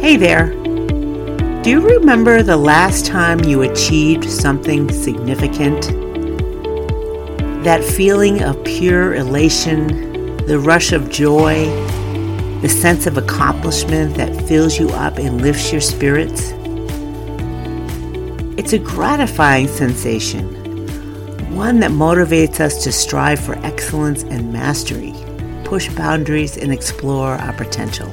Hey there. Do you remember the last time you achieved something significant? That feeling of pure elation, the rush of joy, the sense of accomplishment that fills you up and lifts your spirits? It's a gratifying sensation, one that motivates us to strive for excellence and mastery, push boundaries, and explore our potential.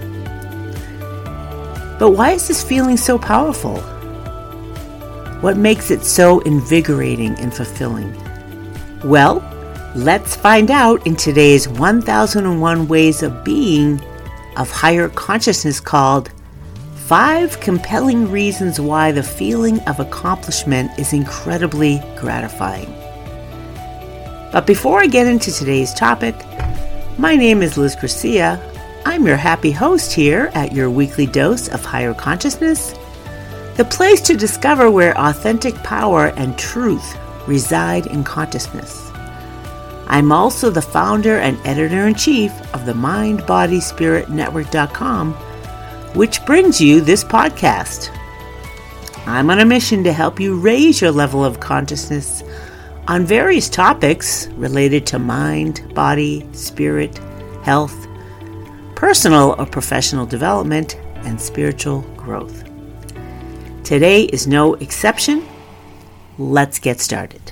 But why is this feeling so powerful? What makes it so invigorating and fulfilling? Well, let's find out in today's 1001 Ways of Being of Higher Consciousness, called 5 Compelling Reasons Why the Feeling of Accomplishment is Incredibly Gratifying. But before I get into today's topic, my name is Liz Garcia. I'm your happy host here at your weekly dose of higher consciousness, the place to discover where authentic power and truth reside in consciousness. I'm also the founder and editor-in-chief of the MindBodySpiritNetwork.com, which brings you this podcast. I'm on a mission to help you raise your level of consciousness on various topics related to mind, body, spirit, health, personal or professional development, and spiritual growth. Today is no exception. Let's get started.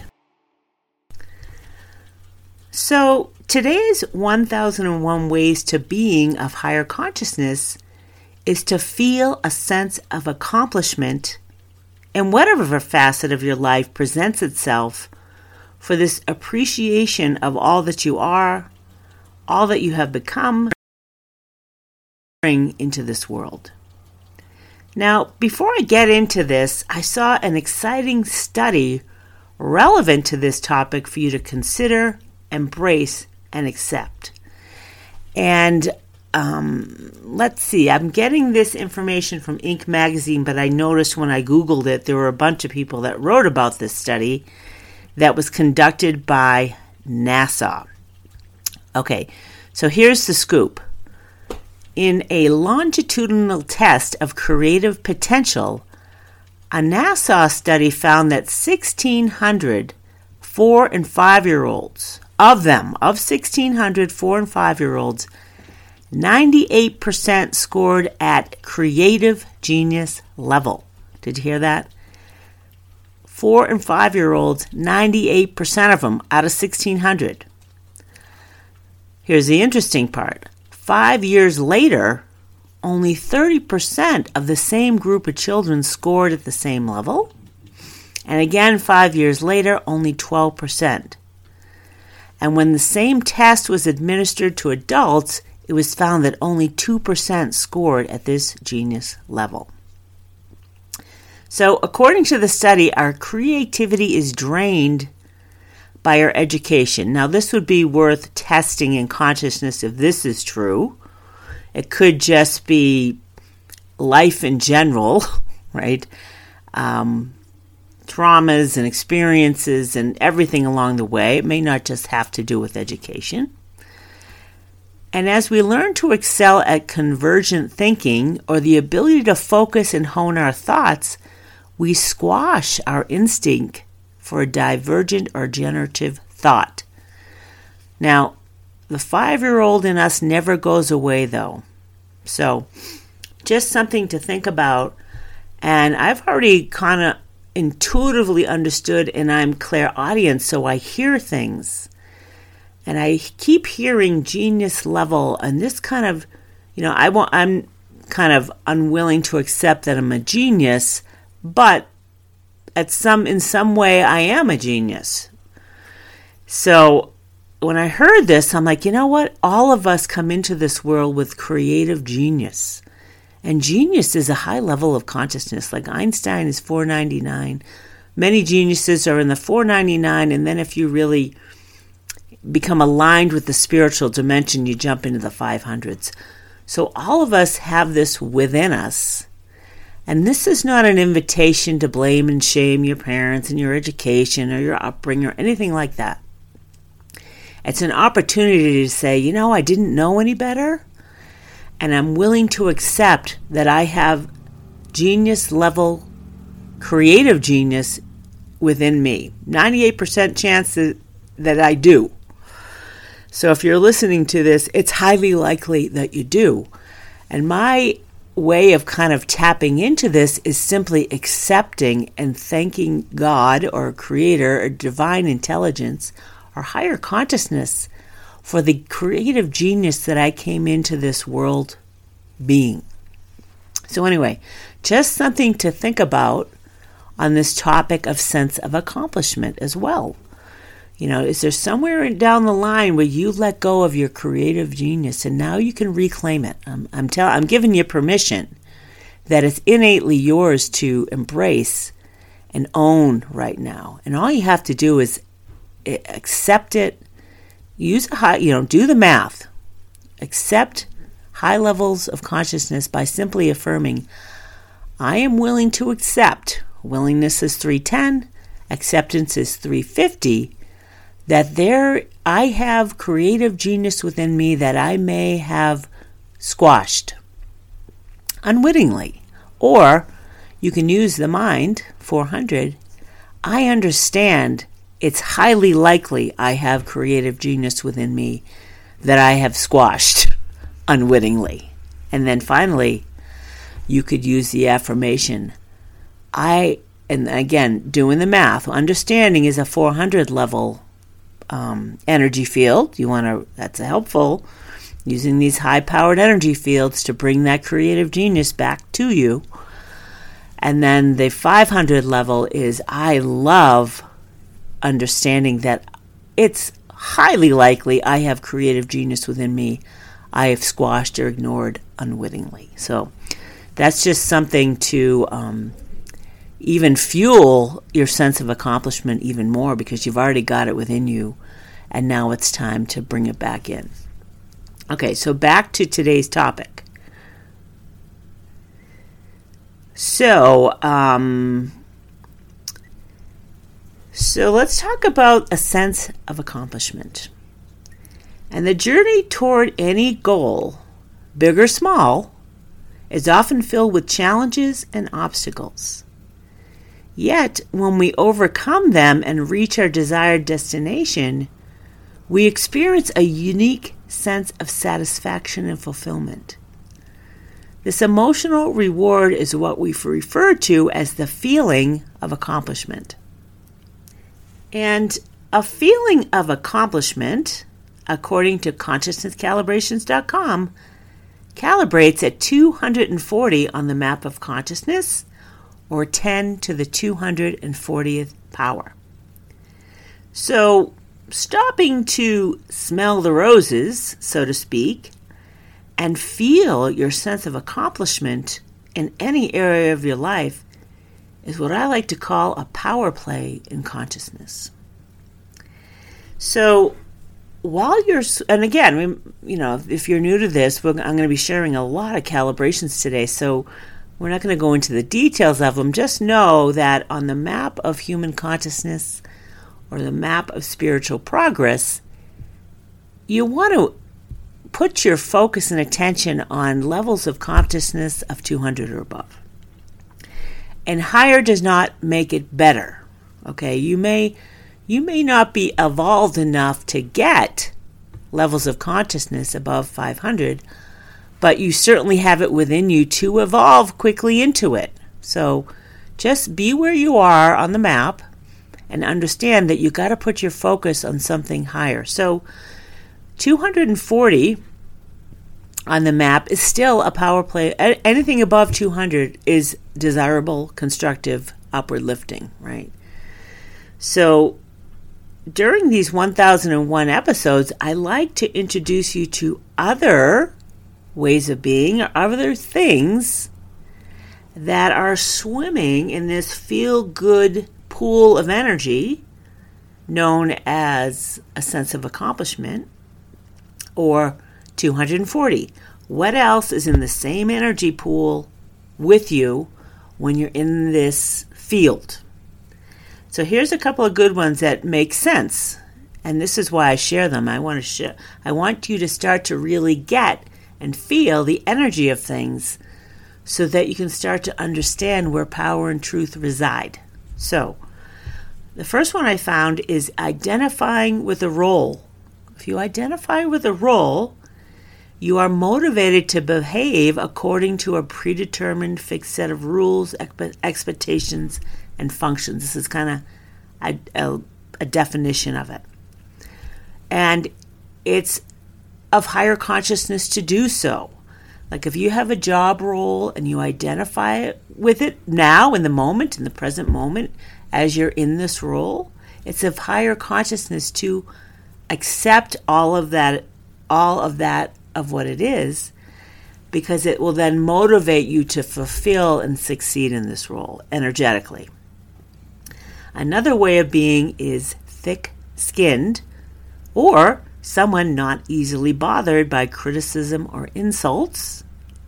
So, today's 1001 Ways to Being of Higher Consciousness is to feel a sense of accomplishment in whatever facet of your life presents itself, for this appreciation of all that you are, all that you have become, bring into this world. Now, before I get into this, I saw an exciting study relevant to this topic for you to consider, embrace, and accept. And let's see, I'm getting this information from Inc. magazine, but I noticed when I Googled it, there were a bunch of people that wrote about this study that was conducted by NASA. Okay, so here's the scoop. In a longitudinal test of creative potential, a NASA study found that 1,600 4 and 5-year-olds, of 1,600 4 and 5-year-olds, 98% scored at creative genius level. Did you hear that? 4 and 5-year-olds, 98% of them out of 1,600. Here's the interesting part. 5 years later, only 30% of the same group of children scored at the same level. And again, 5 years later, only 12%. And when the same test was administered to adults, it was found that only 2% scored at this genius level. So, according to the study, our creativity is drained by our education. Now, this would be worth testing in consciousness if this is true. It could just be life in general, right? Traumas and experiences and everything along the way. It may not just have to do with education. And as we learn to excel at convergent thinking, or the ability to focus and hone our thoughts, we squash our instinct for a divergent or generative thought. Now, the 5-year-old in us never goes away, though. So, just something to think about. And I've already kind of intuitively understood, and I'm clairaudient, so I hear things. And I keep hearing genius level, and this kind of, I'm kind of unwilling to accept that I'm a genius, but in some way I am a genius. So when I heard this, I'm like, you know what? All of us come into this world with creative genius. And genius is a high level of consciousness. Like Einstein is 499. Many geniuses are in the 499, and then if you really become aligned with the spiritual dimension, you jump into the 500s. So all of us have this within us. And this is not an invitation to blame and shame your parents and your education or your upbringing or anything like that. It's an opportunity to say, I didn't know any better. and I'm willing to accept that I have genius level creative genius within me. 98% chance that I do. So if you're listening to this, it's highly likely that you do. And my way of kind of tapping into this is simply accepting and thanking God or Creator or divine intelligence or higher consciousness for the creative genius that I came into this world being. So anyway, just something to think about on this topic of sense of accomplishment as well. You know, is there somewhere down the line where you let go of your creative genius and now you can reclaim it? I'm giving you permission that it's innately yours to embrace and own right now. And all you have to do is accept it. Do the math. Accept high levels of consciousness by simply affirming, I am willing to accept. Willingness is 310. Acceptance is 350. That I have creative genius within me that I may have squashed unwittingly. Or you can use the mind, 400. I understand it's highly likely I have creative genius within me that I have squashed unwittingly. And then finally, you could use the affirmation, and again, doing the math, understanding is a 400 level energy field. That's helpful, using these high-powered energy fields to bring that creative genius back to you. And then the 500 level is, I love understanding that it's highly likely I have creative genius within me I have squashed or ignored unwittingly. So that's just something to even fuel your sense of accomplishment even more, because you've already got it within you, and now it's time to bring it back in. Okay, so back to today's topic. So let's talk about a sense of accomplishment. And the journey toward any goal, big or small, is often filled with challenges and obstacles. Yet, when we overcome them and reach our desired destination, we experience a unique sense of satisfaction and fulfillment. This emotional reward is what we refer to as the feeling of accomplishment. And a feeling of accomplishment, according to ConsciousnessCalibrations.com, calibrates at 240 on the map of consciousness, or 10 to the 240th power. So, stopping to smell the roses, so to speak, and feel your sense of accomplishment in any area of your life is what I like to call a power play in consciousness. So, and again, if you're new to this, I'm going to be sharing a lot of calibrations today, so we're not going to go into the details of them. Just know that on the map of human consciousness, or the map of spiritual progress, you want to put your focus and attention on levels of consciousness of 200 or above. And higher does not make it better. Okay, you may not be evolved enough to get levels of consciousness above 500, but you certainly have it within you to evolve quickly into it. So just be where you are on the map and understand that you got to put your focus on something higher. So 240 on the map is still a power play. Anything above 200 is desirable, constructive, upward lifting, right? So during these 1001 episodes, I like to introduce you to other ways of being, or other things that are swimming in this feel-good pool of energy known as a sense of accomplishment, or 240. What else is in the same energy pool with you when you're in this field? So here's a couple of good ones that make sense, and this is why I share them. I want you to start to really get and feel the energy of things so that you can start to understand where power and truth reside. So, the first one I found is identifying with a role. If you identify with a role, you are motivated to behave according to a predetermined fixed set of rules, expectations, and functions. This is kind of a definition of it. And it's of higher consciousness to do so. Like if you have a job role and you identify with it now in the moment, in the present moment, as you're in this role, it's of higher consciousness to accept all of that of what it is, because it will then motivate you to fulfill and succeed in this role energetically. Another way of being is thick-skinned, or someone not easily bothered by criticism or insults.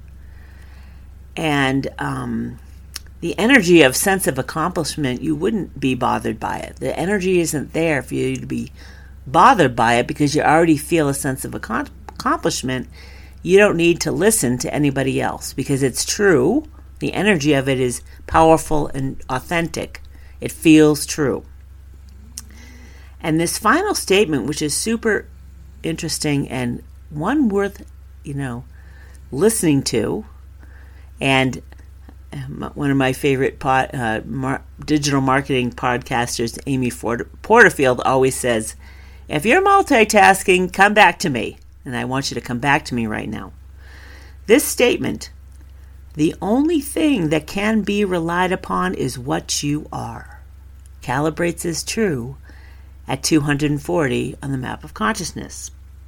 And the energy of sense of accomplishment, you wouldn't be bothered by it. The energy isn't there for you to be bothered by it because you already feel a sense of accomplishment. You don't need to listen to anybody else because it's true. The energy of it is powerful and authentic. It feels true. And this final statement, which is super interesting and one worth, listening to, and one of my favorite digital marketing podcasters, Amy Porterfield, always says, if you're multitasking, come back to me. And I want you to come back to me right now. This statement, the only thing that can be relied upon is what you are, calibrates as true at 240 on the map of consciousness.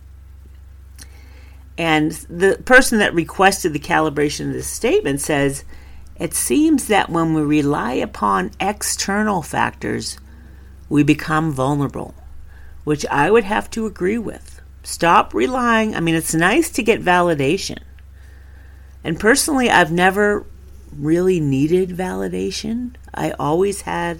And the person that requested the calibration of this statement says, it seems that when we rely upon external factors, we become vulnerable, which I would have to agree with. Stop relying. It's nice to get validation. And personally, I've never really needed validation. I always had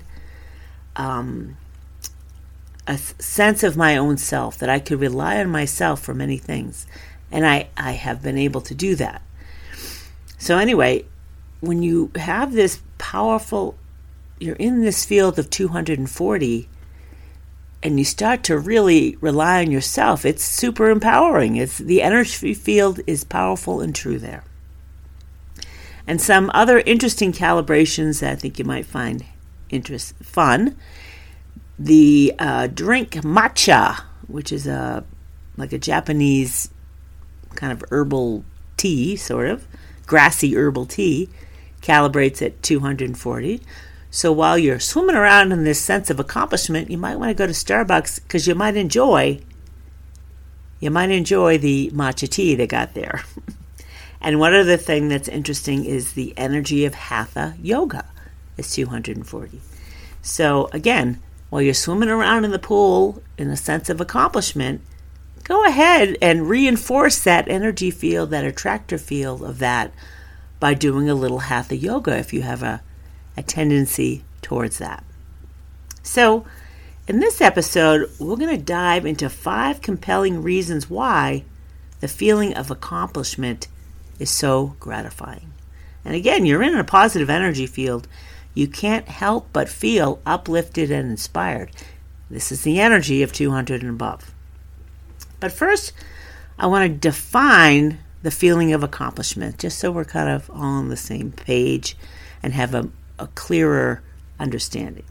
a sense of my own self, that I could rely on myself for many things. And I have been able to do that. So anyway, when you have this powerful, you're in this field of 240, and you start to really rely on yourself, it's super empowering. The energy field is powerful and true there. And some other interesting calibrations that I think you might find fun. The drink matcha, which is like a Japanese kind of herbal tea, sort of grassy herbal tea, calibrates at 240. So while you're swimming around in this sense of accomplishment, you might want to go to Starbucks because you might enjoy the matcha tea they got there. And one other thing that's interesting is the energy of Hatha Yoga is 240. So again, while you're swimming around in the pool in a sense of accomplishment, go ahead and reinforce that energy field, that attractor field of that, by doing a little Hatha Yoga if you have a tendency towards that. So in this episode, we're going to dive into 5 compelling reasons why the feeling of accomplishment is so gratifying. And again, you're in a positive energy field. You can't help but feel uplifted and inspired. This is the energy of 200 and above. But first, I want to define the feeling of accomplishment, just so we're kind of all on the same page and have a clearer understanding.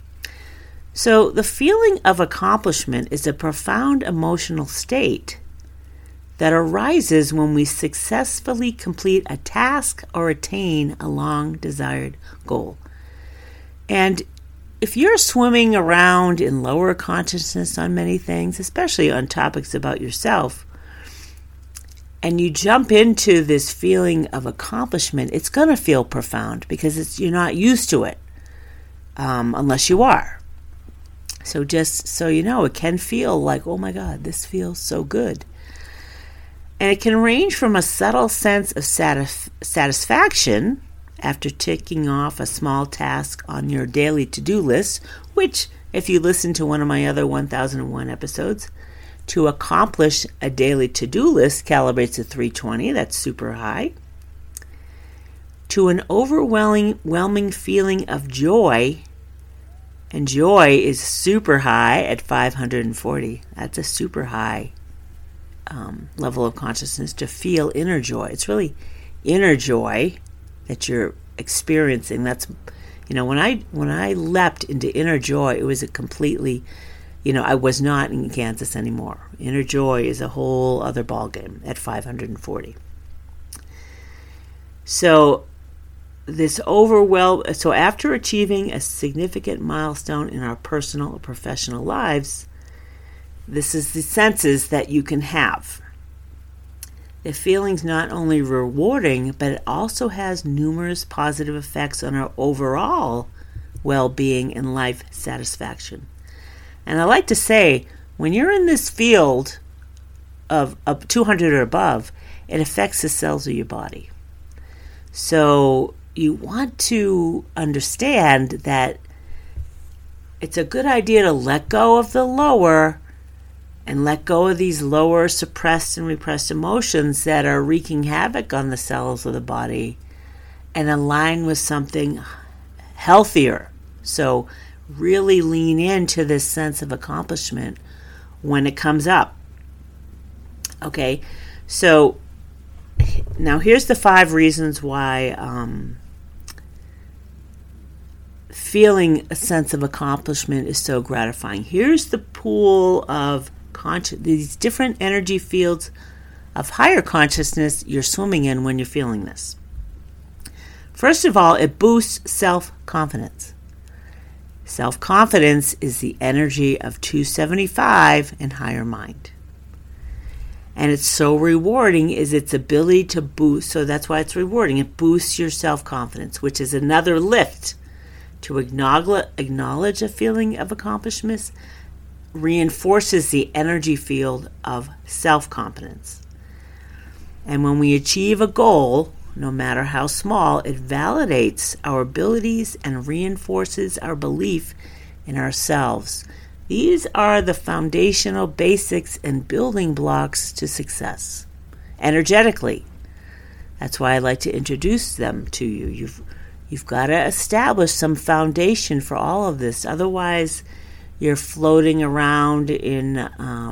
So the feeling of accomplishment is a profound emotional state that arises when we successfully complete a task or attain a long-desired goal. And if you're swimming around in lower consciousness on many things, especially on topics about yourself, and you jump into this feeling of accomplishment, it's going to feel profound because you're not used to it unless you are. So just so you know, it can feel like, oh my God, this feels so good. And it can range from a subtle sense of satisfaction after ticking off a small task on your daily to-do list, which, if you listen to one of my other 1001 episodes, To accomplish a daily to-do list calibrates to 320. That's super high. To an overwhelming feeling of joy, and joy is super high at 540. That's a super high level of consciousness, to feel inner joy. It's really inner joy that you're experiencing. That's, when I leapt into inner joy, it was a completely, I was not in Kansas anymore. Inner joy is a whole other ballgame at 540. So so after achieving a significant milestone in our personal or professional lives, this is the senses that you can have. The feeling's not only rewarding, but it also has numerous positive effects on our overall well-being and life satisfaction. And I like to say, when you're in this field of 200 or above, it affects the cells of your body. So you want to understand that it's a good idea to let go of the lower and let go of these lower suppressed and repressed emotions that are wreaking havoc on the cells of the body and align with something healthier. So really lean into this sense of accomplishment when it comes up. Okay, so now here's the 5 reasons why feeling a sense of accomplishment is so gratifying. Here's the pool of these different energy fields of higher consciousness you're swimming in when you're feeling this. First of all, it boosts self-confidence. Self-confidence is the energy of 275 and higher mind. And it's so rewarding is its ability to boost, so that's why it's rewarding. It boosts your self-confidence, which is another lift. To acknowledge a feeling of accomplishment reinforces the energy field of self-confidence. And when we achieve a goal, no matter how small, it validates our abilities and reinforces our belief in ourselves. These are the foundational basics and building blocks to success, energetically. That's why I like to introduce them to you. You've got to establish some foundation for all of this. Otherwise, you're floating around in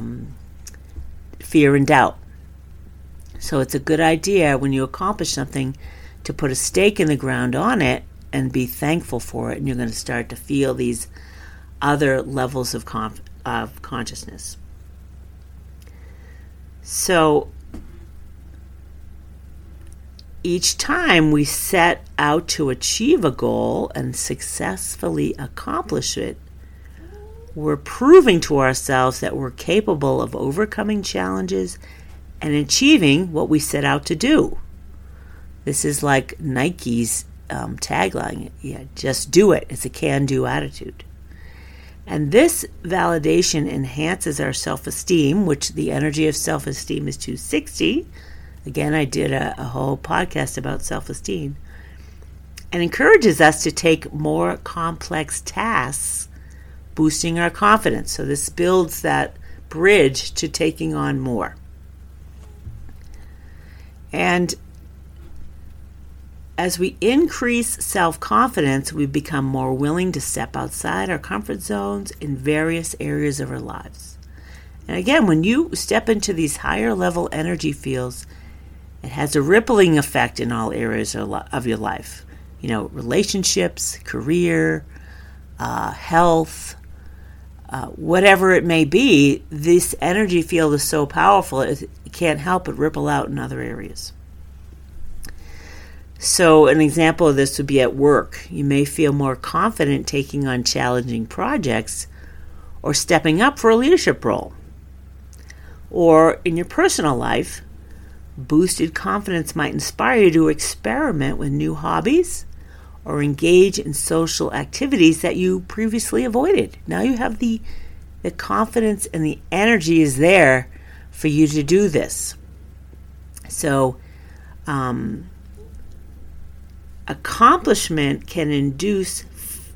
fear and doubt. So it's a good idea when you accomplish something to put a stake in the ground on it and be thankful for it. And you're going to start to feel these other levels of consciousness. So each time we set out to achieve a goal and successfully accomplish it, we're proving to ourselves that we're capable of overcoming challenges and achieving what we set out to do. This is like Nike's tagline, just do it. It's a can-do attitude. And this validation enhances our self-esteem, which the energy of self-esteem is 260. Again, I did a whole podcast about self-esteem. And encourages us to take more complex tasks, boosting our confidence. So this builds that bridge to taking on more. And as we increase self-confidence, we become more willing to step outside our comfort zones in various areas of our lives. And again, when you step into these higher level energy fields, it has a rippling effect in all areas of your life. Relationships, career, health, whatever it may be. This energy field is so powerful, it can't help but ripple out in other areas. So an example of this would be at work. You may feel more confident taking on challenging projects or stepping up for a leadership role. Or in your personal life, boosted confidence might inspire you to experiment with new hobbies or engage in social activities that you previously avoided. Now you have the confidence and the energy is there for you to do this. So, accomplishment can induce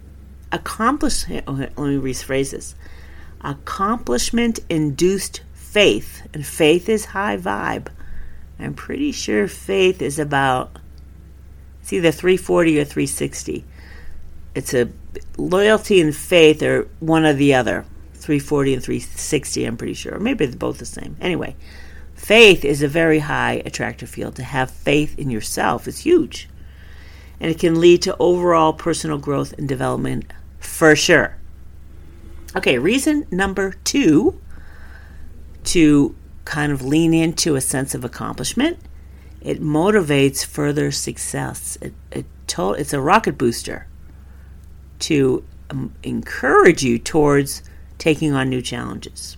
let me rephrase this. Accomplishment-induced faith, and faith is high vibe. I'm pretty sure faith is about, it's either 340 or 360. It's a loyalty and faith are one or the other. 340 and 360, I'm pretty sure. Maybe they're both the same. Anyway, faith is a very high attractor field. To have faith in yourself is huge. And it can lead to overall personal growth and development for sure. Okay, reason number 2 to kind of lean into a sense of accomplishment. It motivates further success. It's a rocket booster to encourage you towards taking on new challenges.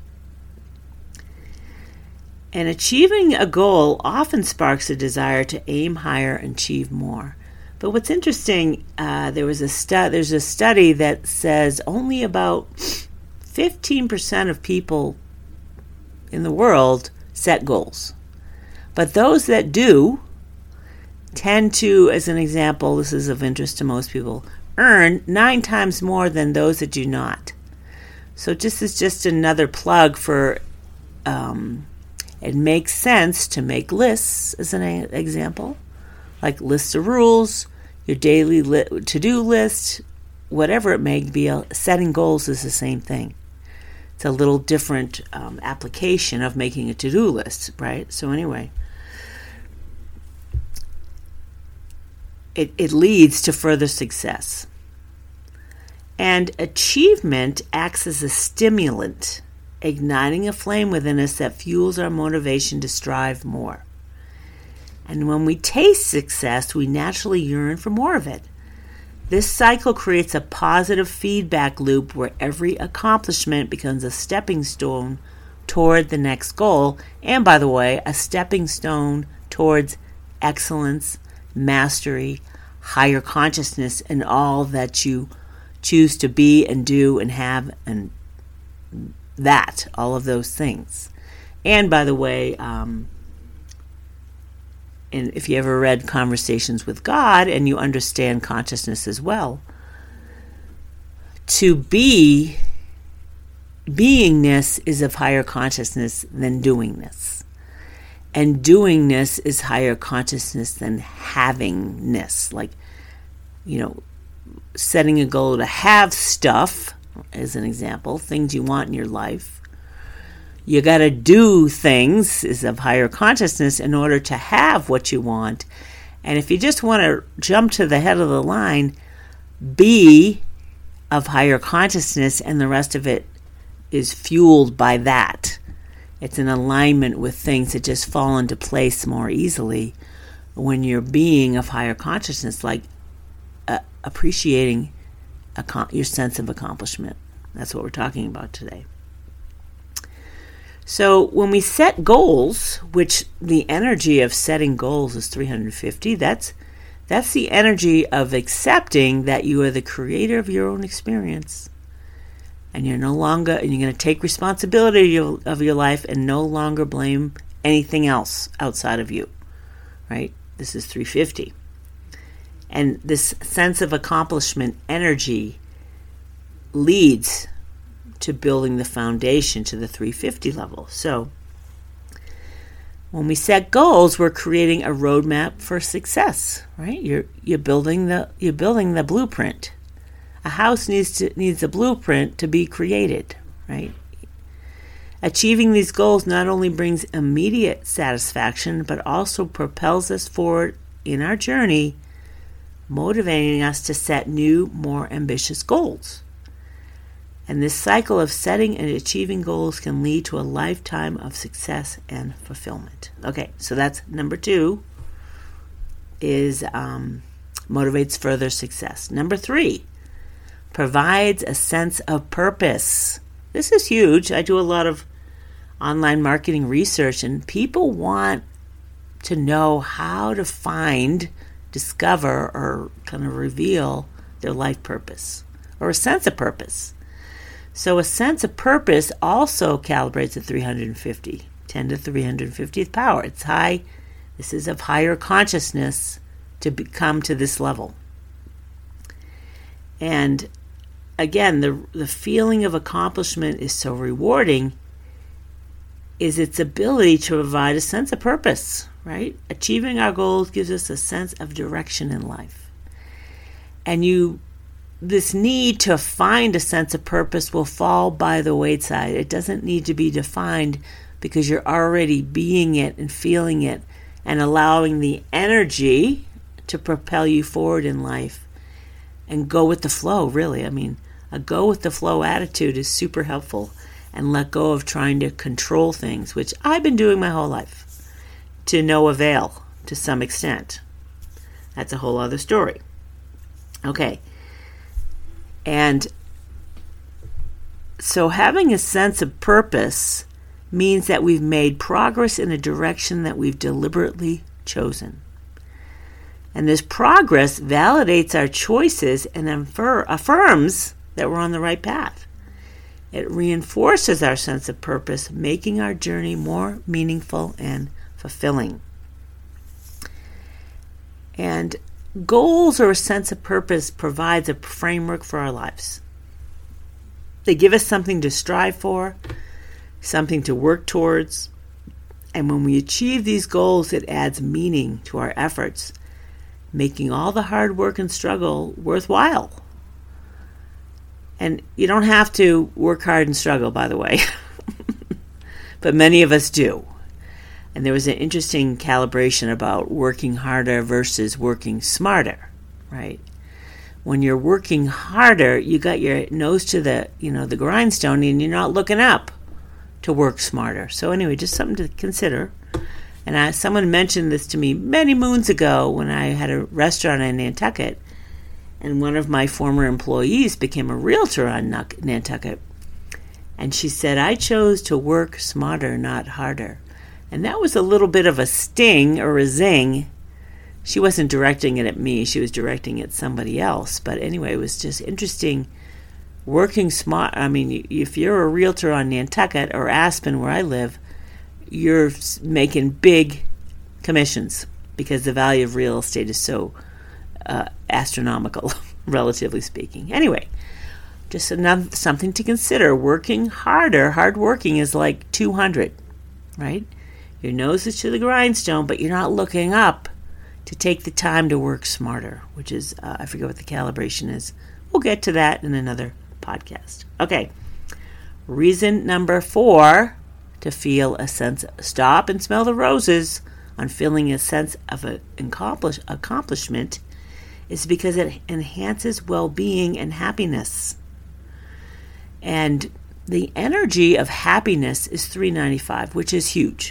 And achieving a goal often sparks a desire to aim higher and achieve more. But what's interesting, there's a study that says only about 15% of people in the world set goals. But those that do tend to, as an example, this is of interest to most people, earn 9 times more than those that do not. So this is just another plug for, it makes sense to make lists, as an example, like lists of rules, your daily to-do list, whatever it may be. Setting goals is the same thing. It's a little different application of making a to-do list, right? So anyway, it leads to further success. And achievement acts as a stimulant, igniting a flame within us that fuels our motivation to strive more. And when we taste success, we naturally yearn for more of it. This cycle creates a positive feedback loop where every accomplishment becomes a stepping stone toward the next goal, and by the way, a stepping stone towards excellence, mastery, higher consciousness, and all that you choose to be and do and have, and all of those things. And by the way, and if you ever read Conversations with God and you understand consciousness as well, to be, beingness is of higher consciousness than doingness. And doingness is higher consciousness than havingness. Like, setting a goal to have stuff, as an example, things you want in your life. You got to do things is of higher consciousness in order to have what you want. And if you just want to jump to the head of the line, be of higher consciousness, and the rest of it is fueled by that. It's an alignment with things that just fall into place more easily when you're being of higher consciousness, like appreciating your sense of accomplishment. That's what we're talking about today. So when we set goals, which the energy of setting goals is 350, that's the energy of accepting that you are the creator of your own experience. And you're going to take responsibility of your life and no longer blame anything else outside of you, right? This is 350. And this sense of accomplishment energy leads to building the foundation to the 350 level. So when we set goals, we're creating a roadmap for success, right? You're building the blueprint. A house needs a blueprint to be created, right? Achieving these goals not only brings immediate satisfaction, but also propels us forward in our journey, motivating us to set new, more ambitious goals. And this cycle of setting and achieving goals can lead to a lifetime of success and fulfillment. Okay, so that's number 2, is motivates further success. Number 3, provides a sense of purpose. This is huge. I do a lot of online marketing research, and people want to know how to find, discover, or kind of reveal their life purpose or a sense of purpose. So a sense of purpose also calibrates at 350, 10 to 350th power. It's high. This is of higher consciousness to come to this level. And again, the feeling of accomplishment is so rewarding. is its ability to provide a sense of purpose, right? Achieving our goals gives us a sense of direction in life. And this need to find a sense of purpose will fall by the wayside. It doesn't need to be defined because you're already being it and feeling it and allowing the energy to propel you forward in life and go with the flow, really. I mean, a go with the flow attitude is super helpful, and let go of trying to control things, which I've been doing my whole life to no avail to some extent. That's a whole other story. Okay. And so having a sense of purpose means that we've made progress in a direction that we've deliberately chosen. And this progress validates our choices and affirms that we're on the right path. It reinforces our sense of purpose, making our journey more meaningful and fulfilling. And goals or a sense of purpose provides a framework for our lives. They give us something to strive for, something to work towards. And when we achieve these goals, it adds meaning to our efforts, making all the hard work and struggle worthwhile. And you don't have to work hard and struggle, by the way. But many of us do. And there was an interesting calibration about working harder versus working smarter, right? When you're working harder, you got your nose to the grindstone and you're not looking up to work smarter. So anyway, just something to consider. And someone mentioned this to me many moons ago when I had a restaurant in Nantucket. And one of my former employees became a realtor on Nantucket. And she said, I chose to work smarter, not harder. And that was a little bit of a sting or a zing. She wasn't directing it at me. She was directing it at somebody else. But anyway, it was just interesting. Working smart. I mean, if you're a realtor on Nantucket or Aspen, where I live, you're making big commissions because the value of real estate is so astronomical, relatively speaking. Anyway, just something to consider. Working harder, hard working is like 200, right? Your nose is to the grindstone, but you're not looking up to take the time to work smarter, which is, I forget what the calibration is. We'll get to that in another podcast. Okay. Reason number 4 to feel a sense, stop and smell the roses on feeling a sense of an accomplishment is because it enhances well-being and happiness. And the energy of happiness is 395, which is huge.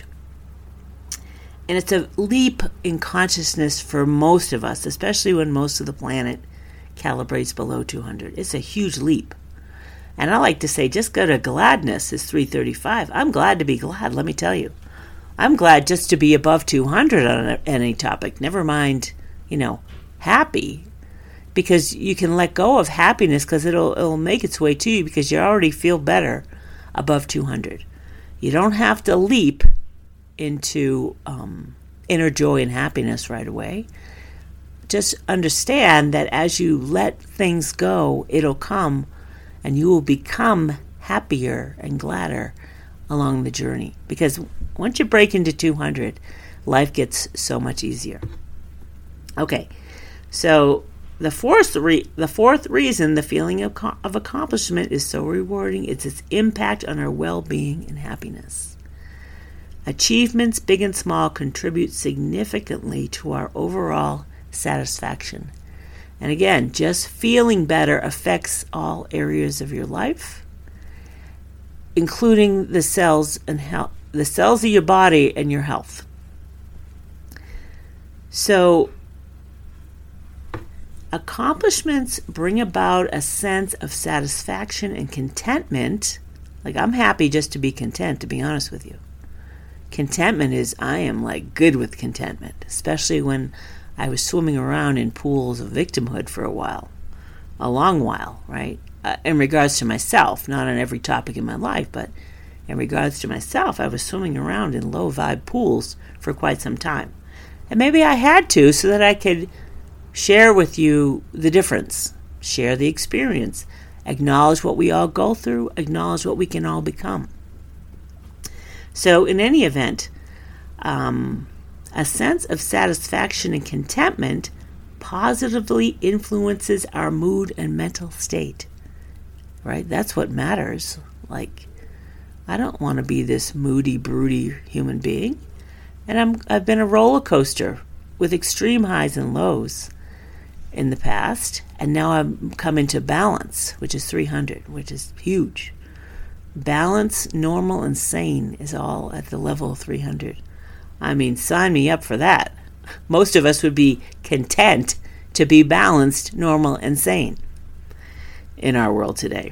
And it's a leap in consciousness for most of us, especially when most of the planet calibrates below 200. It's a huge leap. And I like to say, just go to gladness is 335. I'm glad to be glad, let me tell you. I'm glad just to be above 200 on any topic, never mind, happy, because you can let go of happiness because it'll make its way to you because you already feel better above 200. You don't have to leap into inner joy and happiness right away. Just understand that as you let things go, it'll come and you will become happier and gladder along the journey. Because once you break into 200, life gets so much easier. Okay, so the fourth reason the feeling of accomplishment is so rewarding is its impact on our well-being and happiness. Achievements, big and small, contribute significantly to our overall satisfaction. And again, just feeling better affects all areas of your life, including the cells and health, the cells of your body and your health. So, accomplishments bring about a sense of satisfaction and contentment. Like, I'm happy just to be content, to be honest with you. Contentment is, I am like good with contentment, especially when I was swimming around in pools of victimhood for a long while, right? In regards to myself, not on every topic in my life, but in regards to myself, I was swimming around in low vibe pools for quite some time. And maybe I had to so that I could share with you the difference, share the experience, acknowledge what we all go through, acknowledge what we can all become. So in any event, a sense of satisfaction and contentment positively influences our mood and mental state, right? That's what matters. Like, I don't want to be this moody, broody human being. And I've been a roller coaster with extreme highs and lows in the past. And now I've come into balance, which is 300, which is huge. Balance, normal, and sane is all at the level of 300. I mean, sign me up for that. Most of us would be content to be balanced, normal, and sane in our world today.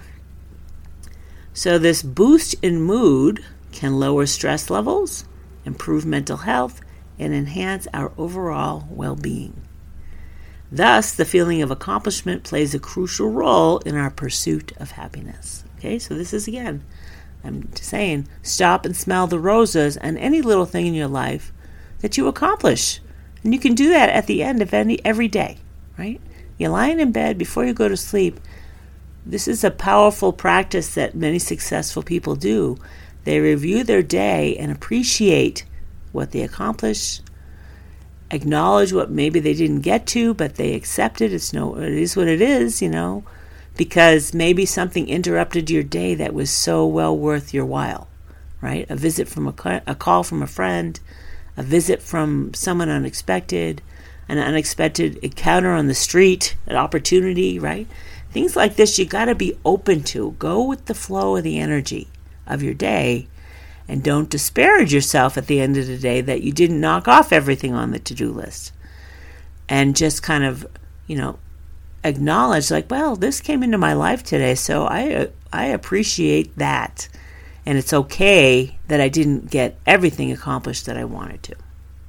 So this boost in mood can lower stress levels, improve mental health, and enhance our overall well-being. Thus, the feeling of accomplishment plays a crucial role in our pursuit of happiness. Okay, so this is, again, I'm saying, stop and smell the roses and any little thing in your life that you accomplish. And you can do that at the end of every day, right? You're lying in bed before you go to sleep. This is a powerful practice that many successful people do. They review their day and appreciate what they accomplished, acknowledge what maybe they didn't get to, but they accept it. It is what it is, because maybe something interrupted your day that was so well worth your while, right? A visit from a call from a friend, a visit from someone unexpected, an unexpected encounter on the street, an opportunity, right? Things like this you got to be open to. Go with the flow of the energy of your day, and don't disparage yourself at the end of the day that you didn't knock off everything on the to-do list. And just kind of, acknowledge, like, well, this came into my life today, so I appreciate that. And it's okay that I didn't get everything accomplished that I wanted to.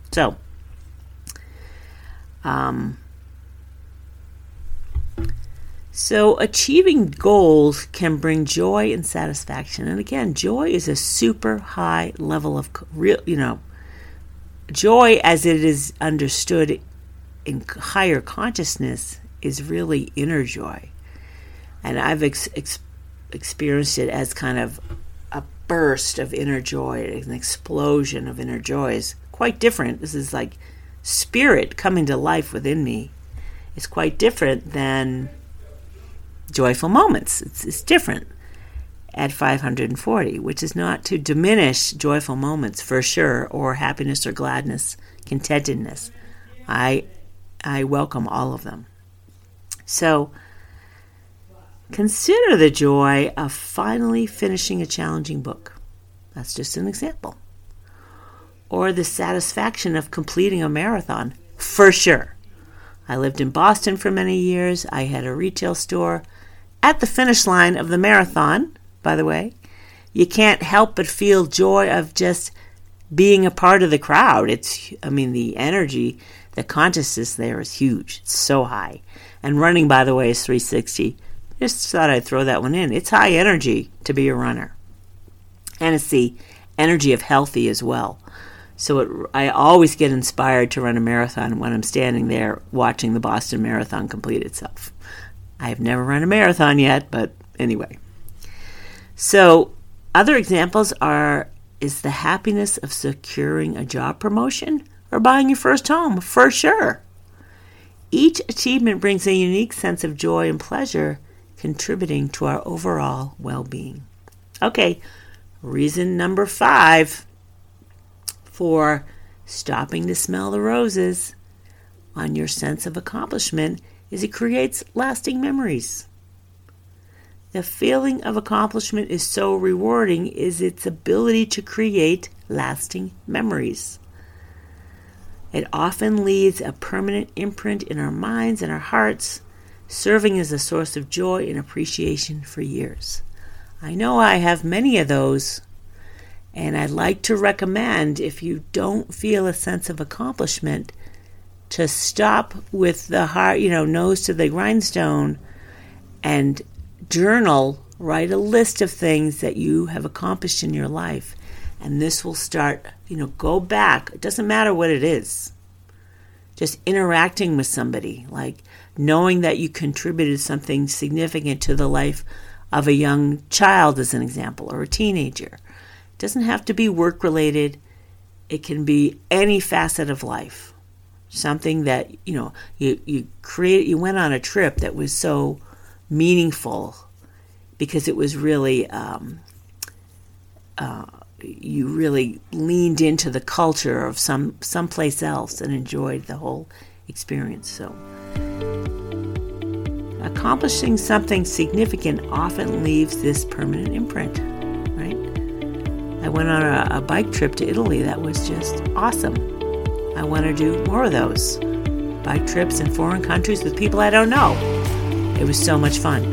So achieving goals can bring joy and satisfaction. And again, joy is a super high level of joy as it is understood in higher consciousness is really inner joy. And I've experienced it as kind of a burst of inner joy, an explosion of inner joy. Is quite different. This is like spirit coming to life within me. It's quite different than joyful moments. It's different at 540, which is not to diminish joyful moments for sure, or happiness or gladness, contentedness. I welcome all of them. So consider the joy of finally finishing a challenging book. That's just an example. Or the satisfaction of completing a marathon, for sure. I lived in Boston for many years. I had a retail store. At the finish line of the marathon, by the way, you can't help but feel joy of just being a part of the crowd. The energy, the consciousness there is huge. It's so high. And running, by the way, is 360. Just thought I'd throw that one in. It's high energy to be a runner. And it's the energy of healthy as well. So I always get inspired to run a marathon when I'm standing there watching the Boston Marathon complete itself. I have never run a marathon yet, but anyway. So other examples is the happiness of securing a job promotion or buying your first home, for sure. Each achievement brings a unique sense of joy and pleasure, contributing to our overall well-being. Okay, reason number 5 for stopping to smell the roses on your sense of accomplishment is it creates lasting memories. The feeling of accomplishment is so rewarding is its ability to create lasting memories. It often leaves a permanent imprint in our minds and our hearts, serving as a source of joy and appreciation for years. I know I have many of those, and I'd like to recommend, if you don't feel a sense of accomplishment, to stop with the heart, nose to the grindstone, and journal, write a list of things that you have accomplished in your life. And this will start, go back. It doesn't matter what it is. Just interacting with somebody, like knowing that you contributed something significant to the life of a young child, as an example, or a teenager. doesn't have to be work-related. It can be any facet of life. Something that, you went on a trip that was so meaningful because it was really, you really leaned into the culture of someplace else and enjoyed the whole experience. So accomplishing something significant often leaves this permanent imprint, right? I went on a bike trip to Italy that was just awesome. I want to do more of those bike trips in foreign countries with people I don't know. It was so much fun.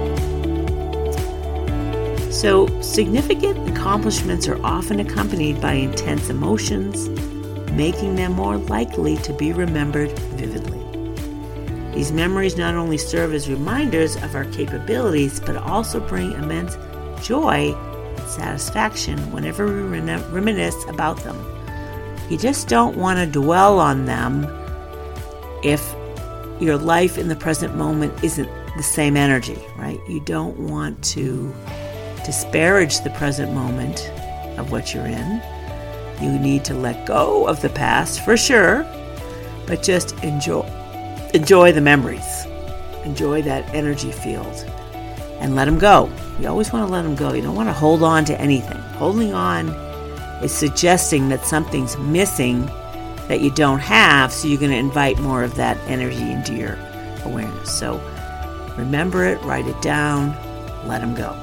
So, significant accomplishments are often accompanied by intense emotions, making them more likely to be remembered vividly. These memories not only serve as reminders of our capabilities, but also bring immense joy and satisfaction whenever we reminisce about them. You just don't want to dwell on them if your life in the present moment isn't the same energy, right? You don't want to disparage the present moment of what you're in. You need to let go of the past for sure, but just enjoy the memories. Enjoy that energy field and let them go. You always want to let them go. You don't want to hold on to anything. Holding on is suggesting that something's missing that you don't have, so you're going to invite more of that energy into your awareness. So remember it, write it down, let them go.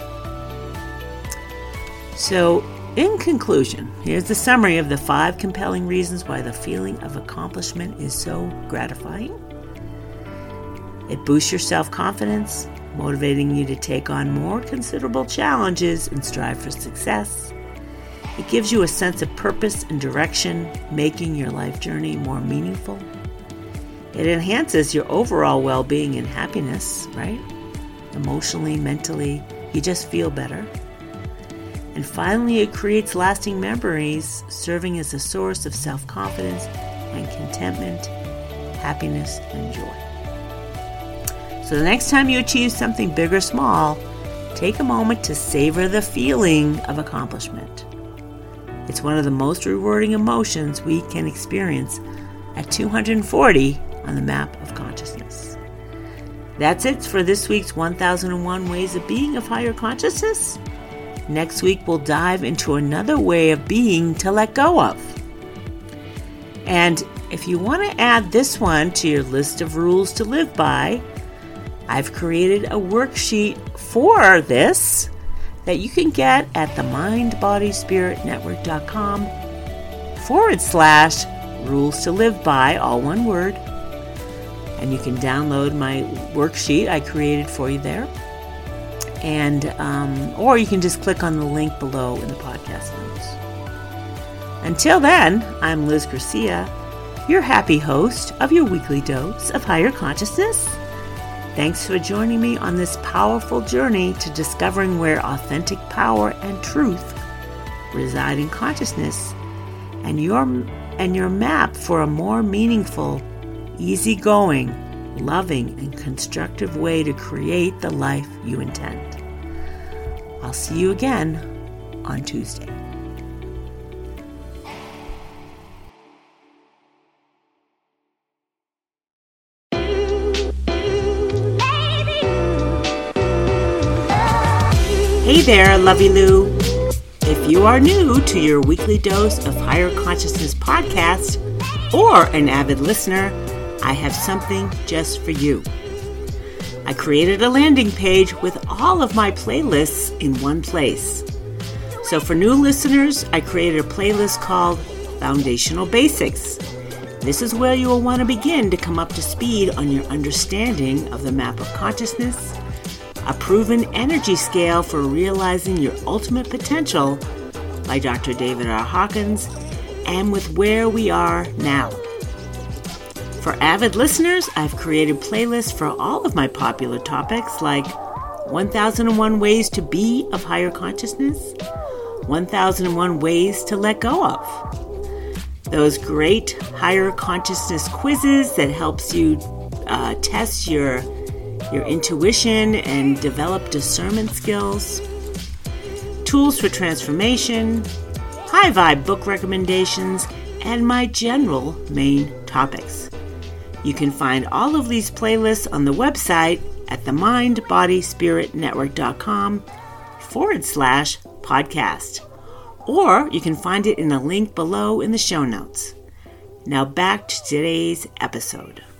So in conclusion, here's the summary of the 5 compelling reasons why the feeling of accomplishment is so gratifying. It boosts your self-confidence, motivating you to take on more considerable challenges and strive for success. It gives you a sense of purpose and direction, making your life journey more meaningful. It enhances your overall well-being and happiness, right? Emotionally, mentally, you just feel better. And finally, it creates lasting memories, serving as a source of self-confidence and contentment, happiness, and joy. So the next time you achieve something big or small, take a moment to savor the feeling of accomplishment. It's one of the most rewarding emotions we can experience at 240 on the map of consciousness. That's it for this week's 1001 Ways of Being of Higher Consciousness. Next week, we'll dive into another way of being to let go of. And if you want to add this one to your list of rules to live by, I've created a worksheet for this that you can get at themindbodyspiritnetwork.com/rules to live by, all one word. And you can download my worksheet I created for you there. And or you can just click on the link below in the podcast notes. Until then, I'm Liz Garcia, your happy host of your weekly dose of higher consciousness. Thanks for joining me on this powerful journey to discovering where authentic power and truth reside in consciousness, and your map for a more meaningful, easygoing, loving, and constructive way to create the life you intend. I'll see you again on Tuesday. Hey there, Lovey Lou. If you are new to your weekly dose of Higher Consciousness podcast or an avid listener, I have something just for you. I created a landing page with all of my playlists in one place. So for new listeners, I created a playlist called Foundational Basics. This is where you will want to begin to come up to speed on your understanding of the map of consciousness, a proven energy scale for realizing your ultimate potential by Dr. David R. Hawkins, and with where we are now. For avid listeners, I've created playlists for all of my popular topics like 1001 Ways to Be of Higher Consciousness, 1001 Ways to Let Go of. Those great higher consciousness quizzes that helps you test your intuition and develop discernment skills. tools for transformation, high vibe book recommendations, and my general main topics. You can find all of these playlists on the website at themindbodyspiritnetwork.com/podcast. Or you can find it in a link below in the show notes. Now back to today's episode.